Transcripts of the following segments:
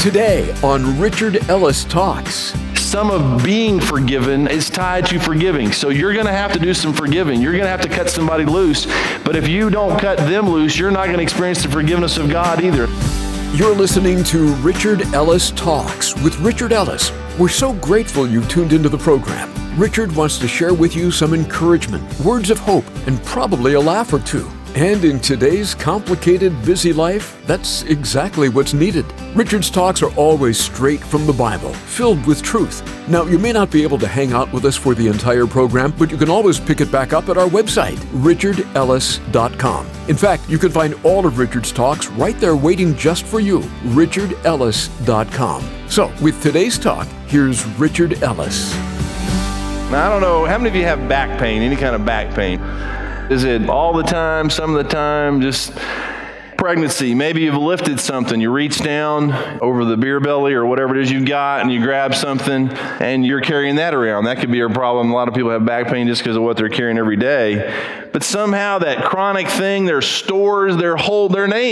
Today on Richard Ellis Talks. Some of being forgiven is tied to forgiving. So you're going to have to do some forgiving. You're going to have to cut somebody loose. But if you don't cut them loose, you're not going to experience the forgiveness of God either. You're listening to Richard Ellis Talks with Richard Ellis. We're so grateful you tuned into the program. Richard wants to share with you some encouragement, words of hope, and probably a laugh or two. And in today's complicated, busy life, that's exactly what's needed. Richard's talks are always straight from the Bible, filled with truth. Now, you may not be able to hang out with us for the entire program, but you can always pick it back up at our website, richardellis.com. In fact, you can find all of Richard's talks right there waiting just for you, richardellis.com. So, with today's talk, here's Richard Ellis. Now, I don't know, how many of you have back pain, any kind of back pain? Is it all the time, some of the time, just pregnancy? Maybe you've lifted something. You reach down over the beer belly or whatever it is you've got and you grab something and you're carrying that around. That could be a problem. A lot of people have back pain just because of what they're carrying every day. But somehow that chronic thing, their stores, their whole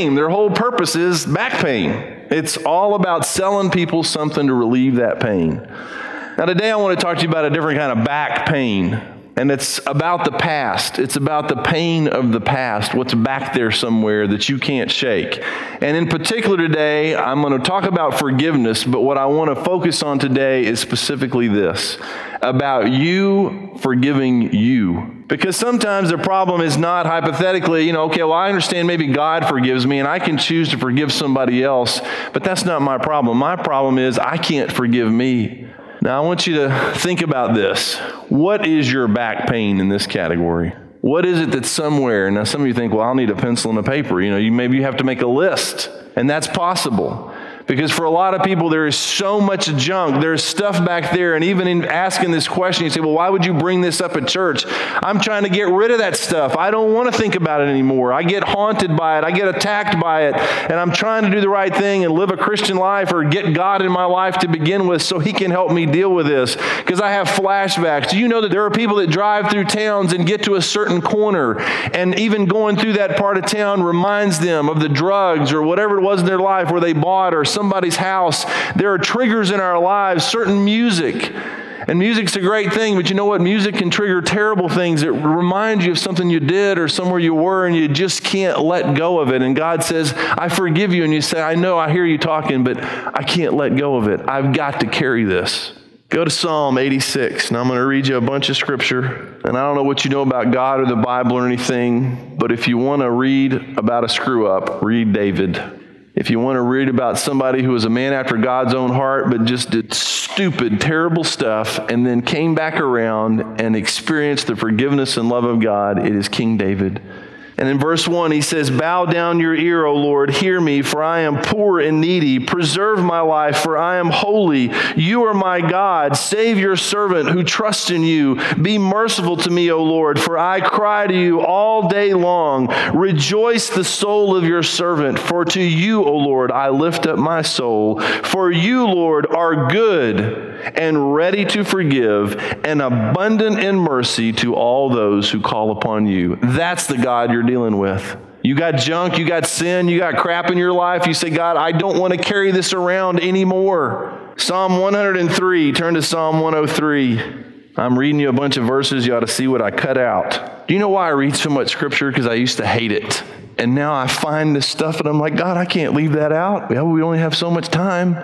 purpose is back pain. It's all about selling people something to relieve that pain. Now today I want to talk to you about a different kind of back pain. And it's about the past. It's about the pain of the past, what's back there somewhere that you can't shake. And in particular today, I'm going to talk about forgiveness, but what I want to focus on today is specifically this, about you forgiving you. Because sometimes the problem is not hypothetically, I understand maybe God forgives me and I can choose to forgive somebody else, but that's not my problem. My problem is I can't forgive me. Now, I want you to think about this. What is your back pain in this category? What is it that's somewhere? Now, some of you think, well, I'll need a pencil and a paper. Maybe you have to make a list, and that's possible. Because for a lot of people, there is so much junk. There's stuff back there. And even in asking this question, you say, well, why would you bring this up at church? I'm trying to get rid of that stuff. I don't want to think about it anymore. I get haunted by it. I get attacked by it. And I'm trying to do the right thing and live a Christian life or get God in my life to begin with so He can help me deal with this. Because I have flashbacks. Do you know that there are people that drive through towns and get to a certain corner and even going through that part of town reminds them of the drugs or whatever it was in their life where they bought or somebody's house. There are triggers in our lives, certain music. And music's a great thing, but you know what? Music can trigger terrible things. It reminds you of something you did or somewhere you were, and you just can't let go of it. And God says, I forgive you. And you say, I know, I hear you talking, but I can't let go of it. I've got to carry this. Go to Psalm 86. Now I'm going to read you a bunch of scripture. And I don't know what you know about God or the Bible or anything, but if you want to read about a screw up, read David. If you want to read about somebody who was a man after God's own heart, but just did stupid, terrible stuff, and then came back around and experienced the forgiveness and love of God, it is King David. And in verse 1, he says, bow down your ear, O Lord, hear me, for I am poor and needy. Preserve my life, for I am holy. You are my God. Save your servant who trusts in you. Be merciful to me, O Lord, for I cry to you all day long. Rejoice the soul of your servant, for to you, O Lord, I lift up my soul. For you, Lord, are good and ready to forgive and abundant in mercy to all those who call upon you. That's the God you're dealing with. You got junk, you got sin, you got crap in your life. You say, God, I don't want to carry this around anymore. Psalm 103, turn to Psalm 103. I'm reading you a bunch of verses. You ought to see what I cut out. Do you know why I read so much scripture? Because I used to hate it. And now I find this stuff and I'm like, God, I can't leave that out. Well, we only have so much time.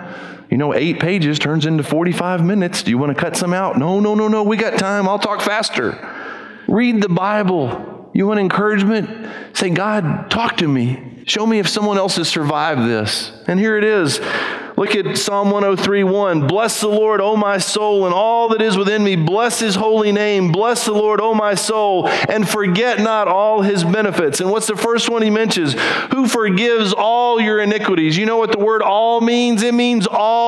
8 pages turns into 45 minutes. Do you want to cut some out? No, we got time. I'll talk faster. Read the Bible. You want encouragement? Say, God, talk to me. Show me if someone else has survived this. And here it is. Look at Psalm 103:1. Bless the Lord, O my soul, and all that is within me. Bless His holy name. Bless the Lord, O my soul, and forget not all His benefits. And what's the first one he mentions? Who forgives all your iniquities. You know what the word all means? It means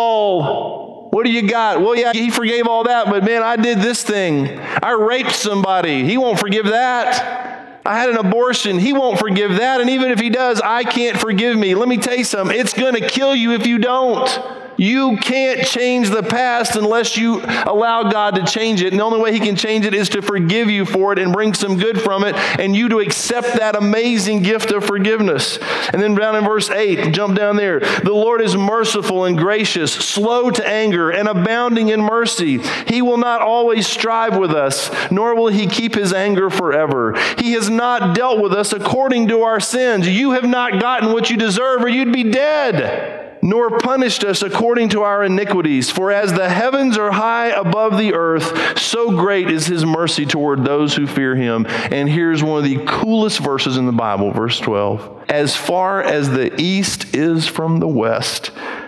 all. What do you got? Well, yeah, He forgave all that, but man, I did this thing. I raped somebody. He won't forgive that. I had an abortion. He won't forgive that. And even if He does, I can't forgive me. Let me tell you something. It's going to kill you if you don't. You can't change the past unless you allow God to change it. And the only way he can change it is to forgive you for it and bring some good from it, and you to accept that amazing gift of forgiveness. And then down in verse 8, jump down there. The Lord is merciful and gracious, slow to anger, and abounding in mercy. He will not always strive with us, nor will he keep his anger forever. He has not dealt with us according to our sins. You have not gotten what you deserve, or you'd be dead. Nor punished us according to our iniquities. For as the heavens are high above the earth, so great is his mercy toward those who fear him. And here's one of the coolest verses in the Bible, verse 12. As far as the east is from the west,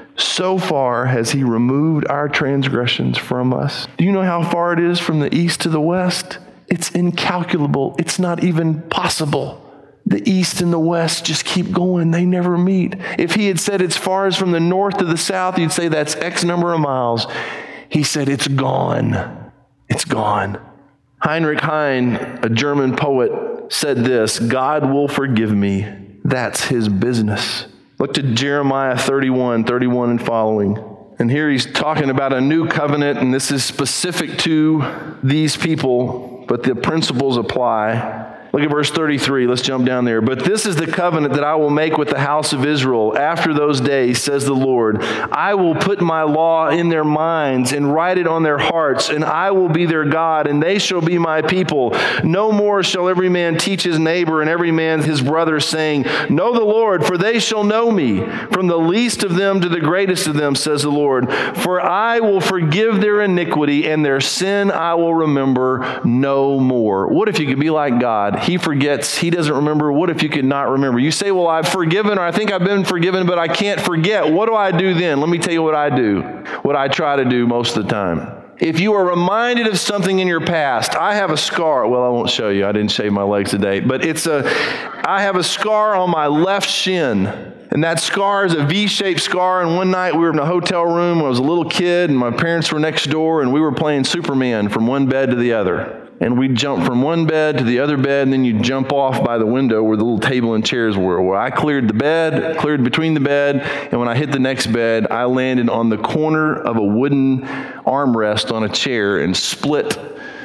so far has he removed our transgressions from us. Do you know how far it is from the east to the west? It's incalculable. It's not even possible. The east and the west just keep going. They never meet. If he had said it's far as from the north to the south, you'd say that's X number of miles. He said it's gone. It's gone. Heinrich Heine, a German poet, said this: God will forgive me. That's his business. Look to Jeremiah 31 and following. And here he's talking about a new covenant, and this is specific to these people, but the principles apply. Look at verse 33. Let's jump down there. But this is the covenant that I will make with the house of Israel after those days, says the Lord. I will put my law in their minds and write it on their hearts, and I will be their God, and they shall be my people. No more shall every man teach his neighbor and every man his brother, saying, Know the Lord, for they shall know me, from the least of them to the greatest of them, says the Lord. For I will forgive their iniquity, and their sin I will remember no more. What if you could be like God? He forgets. He doesn't remember. What if you could not remember? You say, well, I've forgiven, or I think I've been forgiven, but I can't forget. What do I do then? Let me tell you what I do, what I try to do most of the time. If you are reminded of something in your past, I have a scar. Well, I won't show you. I didn't shave my legs today, but I have a scar on my left shin. And that scar is a V-shaped scar. And one night we were in a hotel room when I was a little kid, and my parents were next door, and we were playing Superman from one bed to the other. And we'd jump from one bed to the other bed, and then you'd jump off by the window where the little table and chairs were. Well, I cleared the bed, cleared between the bed, and when I hit the next bed, I landed on the corner of a wooden armrest on a chair and split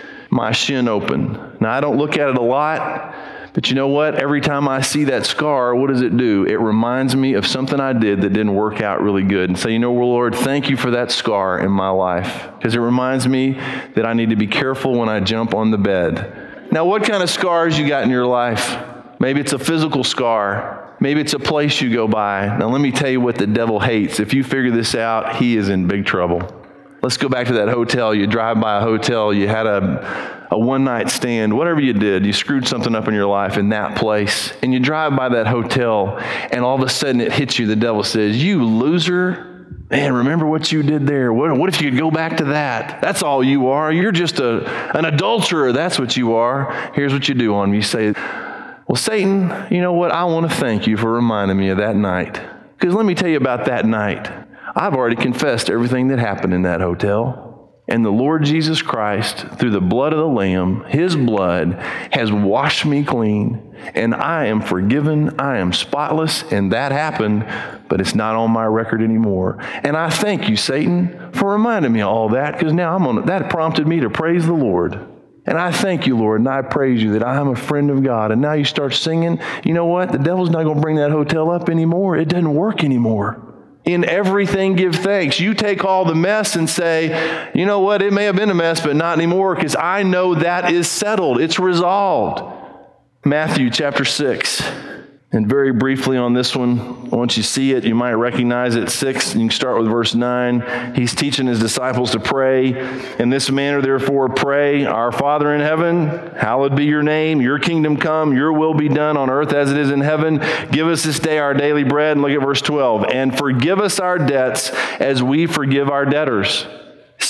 my shin open. Now, I don't look at it a lot, but you know what? Every time I see that scar, what does it do? It reminds me of something I did that didn't work out really good. And say, you know, well, Lord, thank you for that scar in my life, because it reminds me that I need to be careful when I jump on the bed. Now, what kind of scars you got in your life? Maybe it's a physical scar. Maybe it's a place you go by. Now, let me tell you what the devil hates. If you figure this out, he is in big trouble. Let's go back to that hotel. You drive by a hotel, you had a one-night stand, whatever you did, you screwed something up in your life in that place, and you drive by that hotel, and all of a sudden it hits you. The devil says, you loser, man, remember what you did there. What if you could go back to that? That's all you are. You're just an adulterer. That's what you are. Here's what you do on him. You say, well, Satan, you know what? I want to thank you for reminding me of that night. Because let me tell you about that night. I've already confessed everything that happened in that hotel. And the Lord Jesus Christ, through the blood of the Lamb, his blood has washed me clean. And I am forgiven. I am spotless. And that happened, but it's not on my record anymore. And I thank you, Satan, for reminding me of all that, because now that prompted me to praise the Lord. And I thank you, Lord, and I praise you that I am a friend of God. And now you start singing, you know what? The devil's not going to bring that hotel up anymore. It doesn't work anymore. In everything, give thanks. You take all the mess and say, you know what? It may have been a mess, but not anymore, because I know that is settled. It's resolved. Matthew chapter 6. And very briefly on this one, once you see it, you might recognize it. 6, you can start with verse 9. He's teaching his disciples to pray. In this manner, therefore, pray, Our Father in heaven, hallowed be your name. Your kingdom come, your will be done on earth as it is in heaven. Give us this day our daily bread. And look at verse 12. And forgive us our debts as we forgive our debtors.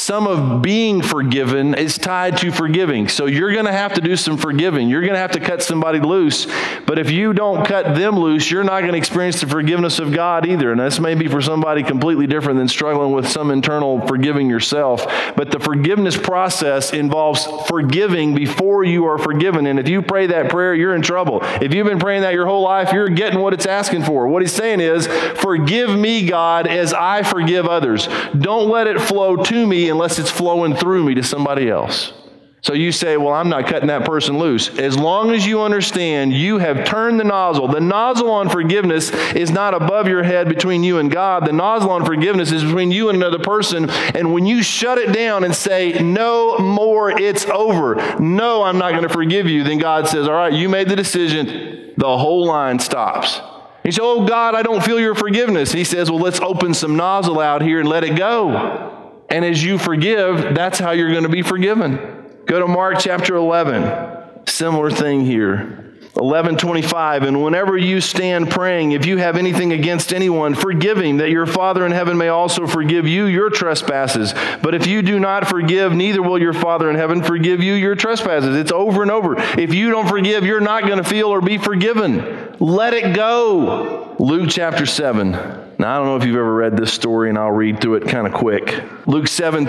some of being forgiven is tied to forgiving. So you're going to have to do some forgiving. You're going to have to cut somebody loose. But if you don't cut them loose, you're not going to experience the forgiveness of God either. And this may be for somebody completely different than struggling with some internal forgiving yourself. But the forgiveness process involves forgiving before you are forgiven. And if you pray that prayer, you're in trouble. If you've been praying that your whole life, you're getting what it's asking for. What he's saying is, forgive me, God, as I forgive others. Don't let it flow to me unless it's flowing through me to somebody else. So you say, well, I'm not cutting that person loose. As long as you understand you have turned the nozzle on forgiveness is not above your head between you and God. The nozzle on forgiveness is between you and another person. And when you shut it down and say, no more, it's over. No, I'm not going to forgive you. Then God says, all right, you made the decision. The whole line stops. You say, oh, God, I don't feel your forgiveness. He says, well, let's open some nozzle out here and let it go. And as you forgive, that's how you're going to be forgiven. Go to Mark chapter 11. Similar thing here. 11:25, and whenever you stand praying, if you have anything against anyone, forgive him, that your Father in heaven may also forgive you your trespasses. But if you do not forgive, neither will your Father in heaven forgive you your trespasses. It's over and over. If you don't forgive, you're not going to feel or be forgiven. Let it go. Luke chapter 7. Now, I don't know if you've ever read this story, and I'll read through it kind of quick. Luke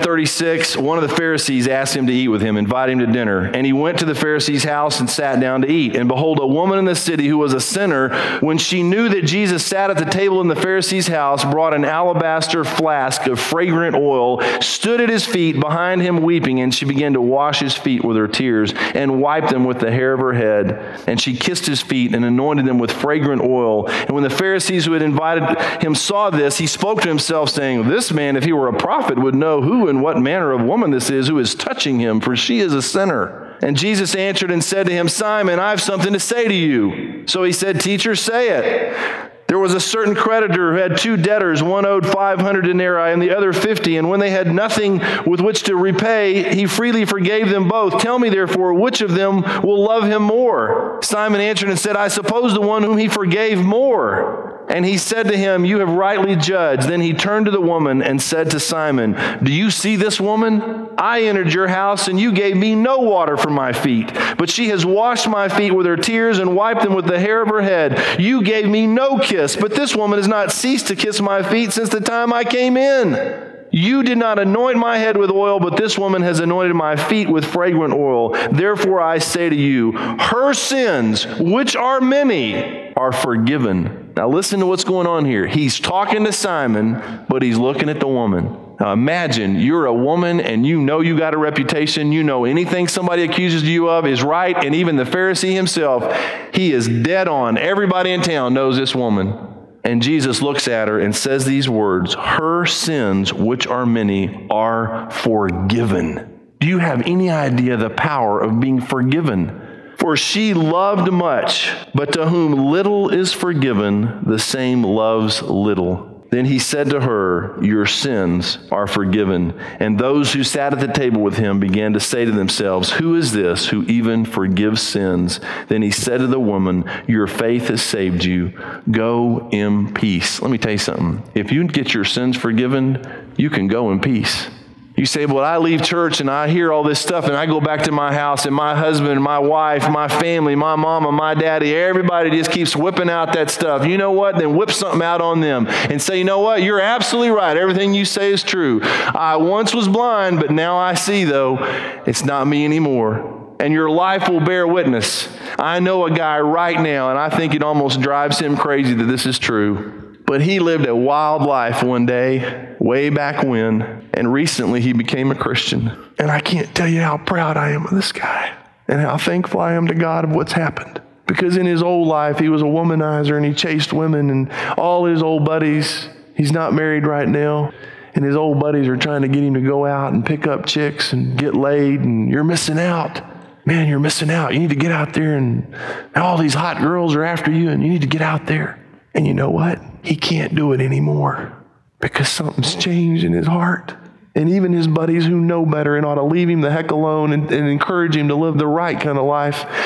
7:36, one of the Pharisees asked him to eat with him, invite him to dinner. And he went to the Pharisee's house and sat down to eat. And behold, a woman in the city who was a sinner, when she knew that Jesus sat at the table in the Pharisee's house, brought an alabaster flask of fragrant oil, stood at his feet behind him weeping, and she began to wash his feet with her tears and wiped them with the hair of her head. And she kissed his feet and anointed them with fragrant oil. And when the Pharisees who had invited him saw this, he spoke to himself, saying, this man, if he were a prophet, would know who and what manner of woman this is who is touching him, for she is a sinner. And Jesus answered and said to him, Simon, I have something to say to you. So he said, Teacher, say it. There was a certain creditor who had two debtors. One owed 500 denarii and the other 50. And when they had nothing with which to repay, he freely forgave them both. Tell me, therefore, which of them will love him more? Simon answered and said, I suppose the one whom he forgave more. And he said to him, you have rightly judged. Then he turned to the woman and said to Simon, do you see this woman? I entered your house, and you gave me no water for my feet. But she has washed my feet with her tears and wiped them with the hair of her head. You gave me no kiss, but this woman has not ceased to kiss my feet since the time I came in. You did not anoint my head with oil, but this woman has anointed my feet with fragrant oil. Therefore I say to you, her sins, which are many, are forgiven. Now listen to what's going on here. He's talking to Simon, but he's looking at the woman. Now imagine you're a woman and you know you got a reputation. You know anything somebody accuses you of is right. And even the Pharisee himself, he is dead on. Everybody in town knows this woman. And Jesus looks at her and says these words, her sins, which are many, are forgiven. Do you have any idea the power of being forgiven? For she loved much, but to whom little is forgiven, the same loves little. Then he said to her, your sins are forgiven. And those who sat at the table with him began to say to themselves, who is this who even forgives sins? Then he said to the woman, your faith has saved you. Go in peace. Let me tell you something. If you get your sins forgiven, you can go in peace. You say, well, I leave church and I hear all this stuff and I go back to my house and my husband, my wife, my family, my mama, my daddy, everybody just keeps whipping out that stuff. You know what? Then whip something out on them and say, you know what? You're absolutely right. Everything you say is true. I once was blind, but now I see, though. It's not me anymore. And your life will bear witness. I know a guy right now, and I think it almost drives him crazy that this is true. But he lived a wild life one day, way back when, and recently he became a Christian. And I can't tell you how proud I am of this guy and how thankful I am to God of what's happened. Because in his old life, he was a womanizer and he chased women, and all his old buddies, he's not married right now, and his old buddies are trying to get him to go out and pick up chicks and get laid, and you're missing out. Man, you're missing out. You need to get out there, and all these hot girls are after you, and you need to get out there. And you know what? He can't do it anymore because something's changed in his heart. And even his buddies who know better and ought to leave him the heck alone and encourage him to live the right kind of life.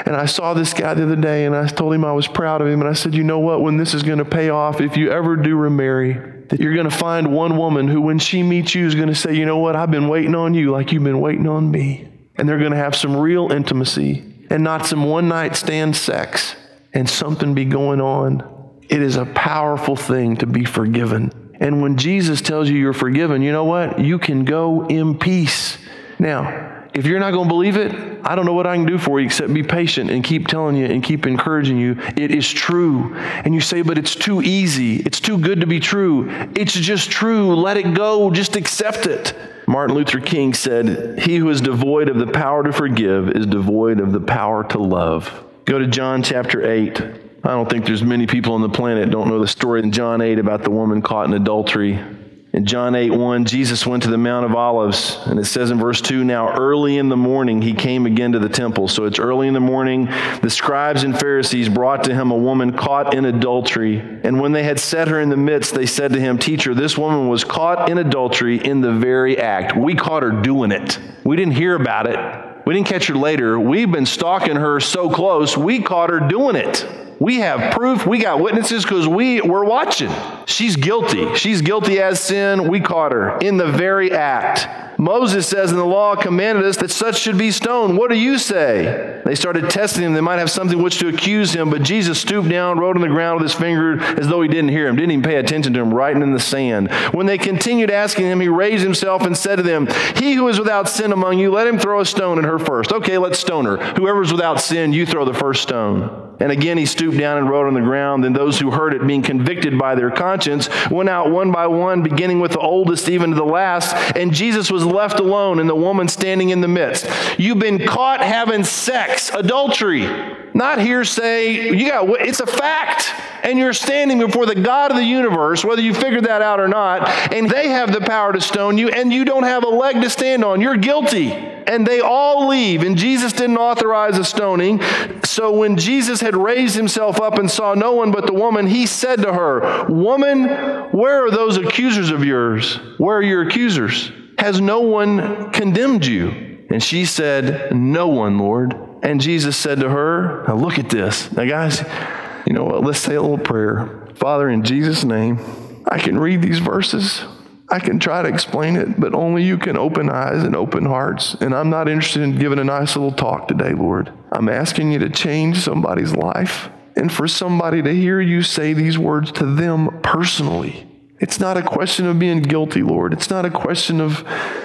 And I saw this guy the other day, and I told him I was proud of him. And I said, you know what, when this is going to pay off, if you ever do remarry, that you're going to find one woman who, when she meets you, is going to say, you know what, I've been waiting on you like you've been waiting on me. And they're going to have some real intimacy and not some one-night stand sex and something be going on. It is a powerful thing to be forgiven. And when Jesus tells you you're forgiven, you know what? You can go in peace. Now, if you're not going to believe it, I don't know what I can do for you except be patient and keep telling you and keep encouraging you. It is true. And you say, but it's too easy. It's too good to be true. It's just true. Let it go. Just accept it. Martin Luther King said, he who is devoid of the power to forgive is devoid of the power to love. Go to John chapter 8. I don't think there's many people on the planet that don't know the story in John 8 about the woman caught in adultery. In John 8:1, Jesus went to the Mount of Olives, and it says in verse 2, now early in the morning he came again to the temple. So it's early in the morning. The scribes and Pharisees brought to him a woman caught in adultery. And when they had set her in the midst, they said to him, teacher, this woman was caught in adultery in the very act. We caught her doing it. We didn't hear about it. We didn't catch her later. We've been stalking her so close, we caught her doing it. We have proof. We got witnesses because we were watching. She's guilty. She's guilty as sin. We caught her in the very act. Moses says in the law commanded us that such should be stoned. What do you say? They started testing him. They might have something which to accuse him, but Jesus stooped down, wrote on the ground with his finger as though he didn't hear him, didn't even pay attention to him, writing in the sand. When they continued asking him, he raised himself and said to them, he who is without sin among you, let him throw a stone at her first. Okay, let's stone her. Whoever's without sin, you throw the first stone. And again he stooped down and wrote on the ground. Then those who heard it, being convicted by their conscience, went out one by one, beginning with the oldest even to the last. And Jesus was left alone, and the woman standing in the midst. You've been caught having sex, adultery. Not hearsay. It's a fact. And you're standing before the God of the universe, whether you figured that out or not, and they have the power to stone you, and you don't have a leg to stand on. You're guilty. And they all leave, and Jesus didn't authorize a stoning. So when Jesus had raised himself up and saw no one but the woman, he said to her, woman, where are those accusers of yours? Where are your accusers? Has no one condemned you? And she said, no one, Lord. And Jesus said to her, now look at this. Now guys, you know what? Let's say a little prayer. Father, in Jesus' name, I can read these verses. I can try to explain it, but only you can open eyes and open hearts. And I'm not interested in giving a nice little talk today, Lord. I'm asking you to change somebody's life and for somebody to hear you say these words to them personally. It's not a question of being guilty, Lord. It's not a question of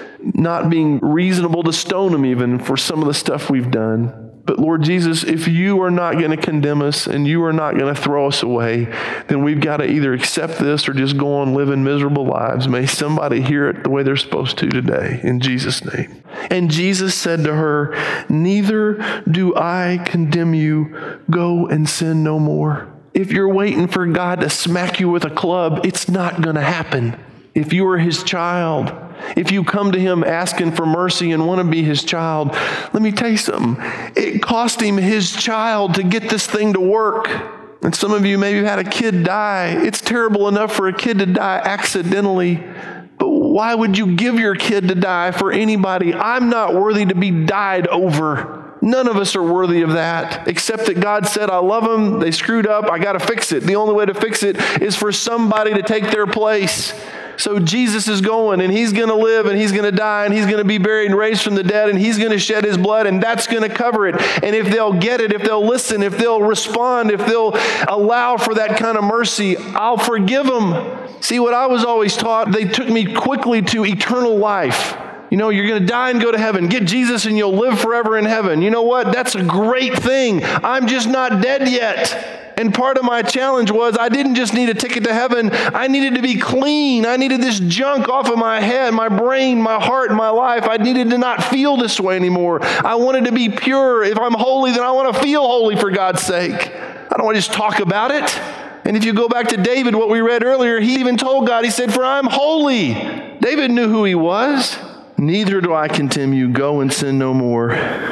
not being reasonable to stone them even for some of the stuff we've done. But Lord Jesus, if you are not going to condemn us and you are not going to throw us away, then we've got to either accept this or just go on living miserable lives. May somebody hear it the way they're supposed to today, in Jesus' name. And Jesus said to her, neither do I condemn you. Go and sin no more. If you're waiting for God to smack you with a club, it's not going to happen. If you are his child, if you come to him asking for mercy and want to be his child, let me tell you something. It cost him his child to get this thing to work. And some of you maybe have had a kid die. It's terrible enough for a kid to die accidentally. But why would you give your kid to die for anybody? I'm not worthy to be died over. None of us are worthy of that, except that God said, I love them. They screwed up. I got to fix it. The only way to fix it is for somebody to take their place. So Jesus is going, and he's going to live, and he's going to die, and he's going to be buried and raised from the dead, and he's going to shed his blood, and that's going to cover it. And if they'll get it, if they'll listen, if they'll respond, if they'll allow for that kind of mercy, I'll forgive them. See, what I was always taught, they took me quickly to eternal life. You know, you're going to die and go to heaven. Get Jesus and you'll live forever in heaven. You know what? That's a great thing. I'm just not dead yet. And part of my challenge was I didn't just need a ticket to heaven. I needed to be clean. I needed this junk off of my head, my brain, my heart, my life. I needed to not feel this way anymore. I wanted to be pure. If I'm holy, then I want to feel holy for God's sake. I don't want to just talk about it. And if you go back to David, what we read earlier, he even told God, he said, for I'm holy. David knew who he was. Neither do I condemn you. Go and sin no more.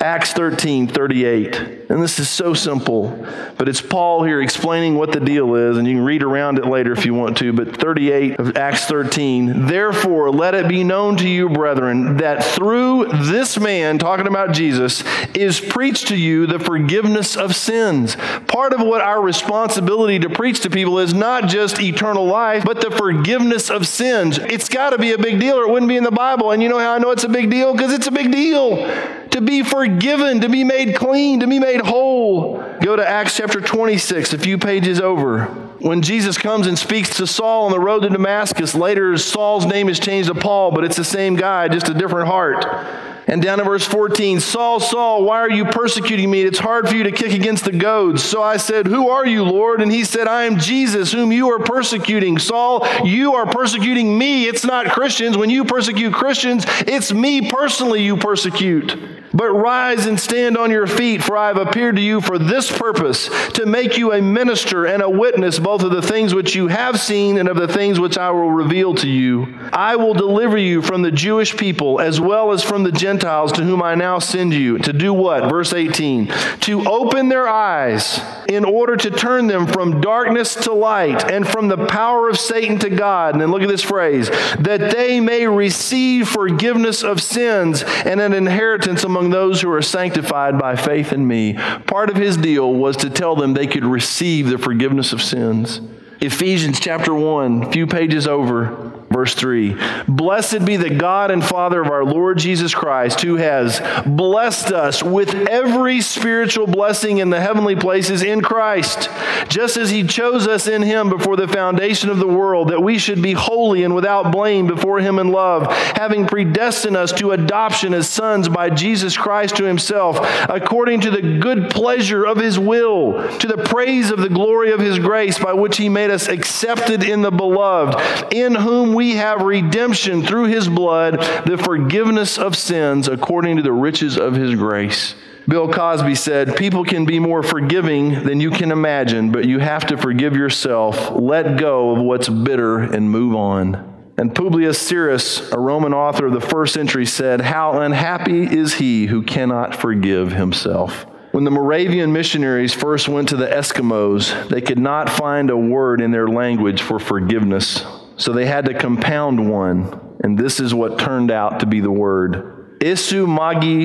Acts 13:38. And this is so simple, but it's Paul here explaining what the deal is, and you can read around it later if you want to, but 38 of Acts 13, therefore let it be known to you, brethren, that through this man, talking about Jesus, is preached to you the forgiveness of sins. Part of what our responsibility to preach to people is not just eternal life, but the forgiveness of sins. It's got to be a big deal or it wouldn't be in the Bible. And you know how I know it's a big deal? Because it's a big deal. To be forgiven, to be made clean, to be made whole. Go to Acts chapter 26, a few pages over. When Jesus comes and speaks to Saul on the road to Damascus, later Saul's name is changed to Paul, but it's the same guy, just a different heart. And down in verse 14, Saul, Saul, why are you persecuting me? It's hard for you to kick against the goads. So I said, who are you, Lord? And he said, I am Jesus, whom you are persecuting. Saul, you are persecuting me. It's not Christians. When you persecute Christians, it's me personally you persecute. But rise and stand on your feet, for I have appeared to you for this purpose, to make you a minister and a witness both of the things which you have seen and of the things which I will reveal to you. I will deliver you from the Jewish people as well as from the Gentiles to whom I now send you. To do what? Verse 18. To open their eyes in order to turn them from darkness to light and from the power of Satan to God. And then look at this phrase, that they may receive forgiveness of sins and an inheritance among those who are sanctified by faith in me. Part of his deal was to tell them they could receive the forgiveness of sins. Ephesians chapter 1, a few pages over. Verse 3, blessed be the God and Father of our Lord Jesus Christ, who has blessed us with every spiritual blessing in the heavenly places in Christ, just as he chose us in him before the foundation of the world, that we should be holy and without blame before him in love, having predestined us to adoption as sons by Jesus Christ to himself, according to the good pleasure of his will, to the praise of the glory of his grace, by which he made us accepted in the beloved, in whom we have redemption through his blood, the forgiveness of sins according to the riches of his grace. Bill Cosby said, people can be more forgiving than you can imagine, but you have to forgive yourself, let go of what's bitter, and move on. And Publius Syrus, a Roman author of the first century, said, how unhappy is he who cannot forgive himself. When the Moravian missionaries first went to the Eskimos, they could not find a word in their language for forgiveness. So they had to compound one, and this is what turned out to be the word. Isu magi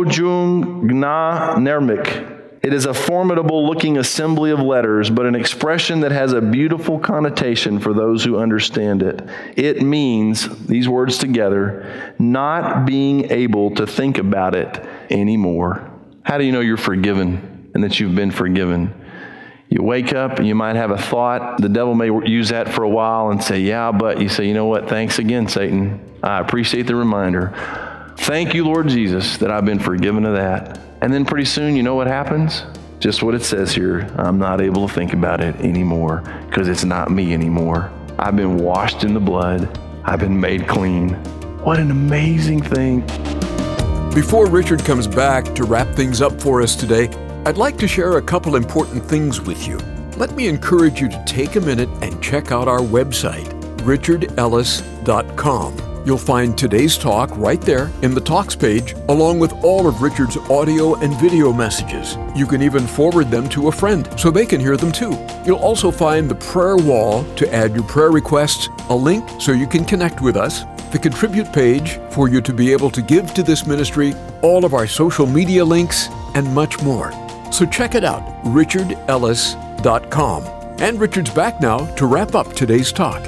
jojung gna nermik. It is a formidable-looking assembly of letters, but an expression that has a beautiful connotation for those who understand it. It means, these words together, not being able to think about it anymore. How do you know you're forgiven and that you've been forgiven? You wake up and you might have a thought. The devil may use that for a while and say, yeah, but you say, you know what? Thanks again, Satan. I appreciate the reminder. Thank you, Lord Jesus, that I've been forgiven of that. And then pretty soon, you know what happens? Just what it says here. I'm not able to think about it anymore because it's not me anymore. I've been washed in the blood. I've been made clean. What an amazing thing. Before Richard comes back to wrap things up for us today, I'd like to share a couple important things with you. Let me encourage you to take a minute and check out our website, richardellis.com. You'll find today's talk right there in the Talks page, along with all of Richard's audio and video messages. You can even forward them to a friend so they can hear them too. You'll also find the prayer wall to add your prayer requests, a link so you can connect with us, the Contribute page for you to be able to give to this ministry, all of our social media links, and much more. So check it out, richardellis.com. And Richard's back now to wrap up today's talk.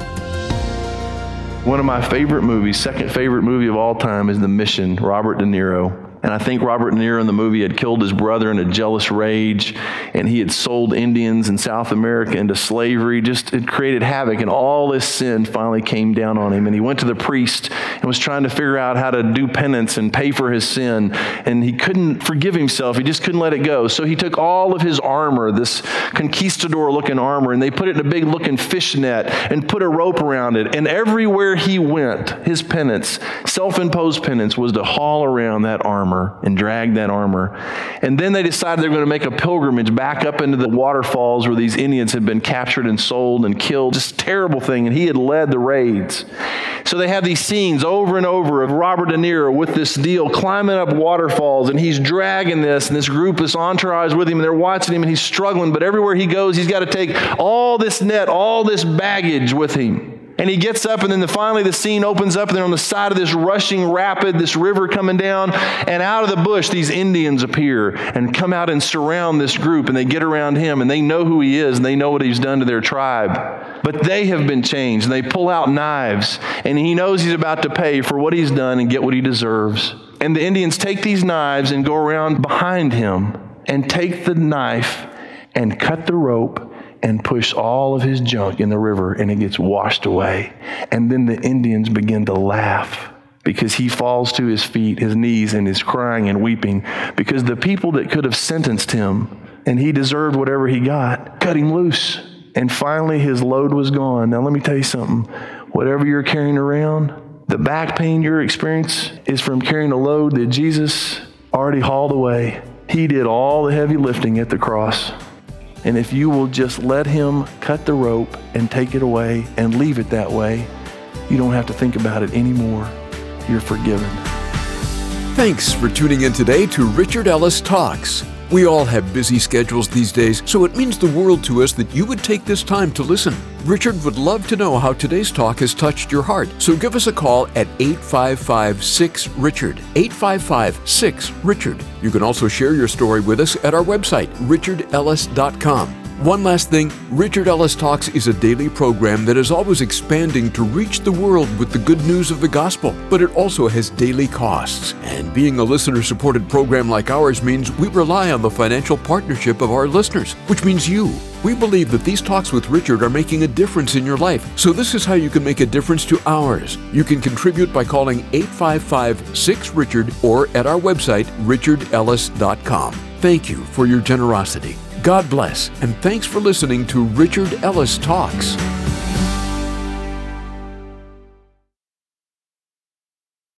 One of my favorite movies, second favorite movie of all time, is The Mission, Robert De Niro. And I think Robert De Niro in the movie had killed his brother in a jealous rage, and he had sold Indians in South America into slavery. Just it created havoc, and all this sin finally came down on him. And he went to the priest and was trying to figure out how to do penance and pay for his sin. And he couldn't forgive himself. He just couldn't let it go. So he took all of his armor, this conquistador-looking armor, and they put it in a big-looking fishnet and put a rope around it. And everywhere he went, his penance, self-imposed penance, was to haul around that armor and drag that armor. And then they decided they're going to make a pilgrimage back up into the waterfalls where these Indians had been captured and sold and killed. Just a terrible thing. And he had led the raids. So they have these scenes over and over of Robert De Niro with this deal, climbing up waterfalls, and he's dragging this, and this group, this entourage with him, and they're watching him, and he's struggling, but everywhere he goes, he's got to take all this net, all this baggage with him. And he gets up, and then finally the scene opens up, and they're on the side of this rushing rapid, this river coming down, and out of the bush, these Indians appear and come out and surround this group, and they get around him, and they know who he is, and they know what he's done to their tribe. But they have been changed, and they pull out knives, and he knows he's about to pay for what he's done and get what he deserves. And the Indians take these knives and go around behind him and take the knife and cut the rope and push all of his junk in the river, and it gets washed away. And then the Indians begin to laugh because he falls to his feet, his knees, and is crying and weeping because the people that could have sentenced him and he deserved whatever he got, cut him loose. And finally his load was gone. Now let me tell you something. Whatever you're carrying around, the back pain you're experiencing is from carrying a load that Jesus already hauled away. He did all the heavy lifting at the cross. And if you will just let him cut the rope and take it away and leave it that way, you don't have to think about it anymore. You're forgiven. Thanks for tuning in today to Richard Ellis Talks. We all have busy schedules these days, so it means the world to us that you would take this time to listen. Richard would love to know how today's talk has touched your heart, so give us a call at 855-6-RICHARD, 855-6-RICHARD. You can also share your story with us at our website, richardellis.com. One last thing, Richard Ellis Talks is a daily program that is always expanding to reach the world with the good news of the gospel, but it also has daily costs. And being a listener-supported program like ours means we rely on the financial partnership of our listeners, which means you. We believe that these talks with Richard are making a difference in your life, so this is how you can make a difference to ours. You can contribute by calling 855-6-RICHARD or at our website, richardellis.com. Thank you for your generosity. God bless, and thanks for listening to Richard Ellis Talks.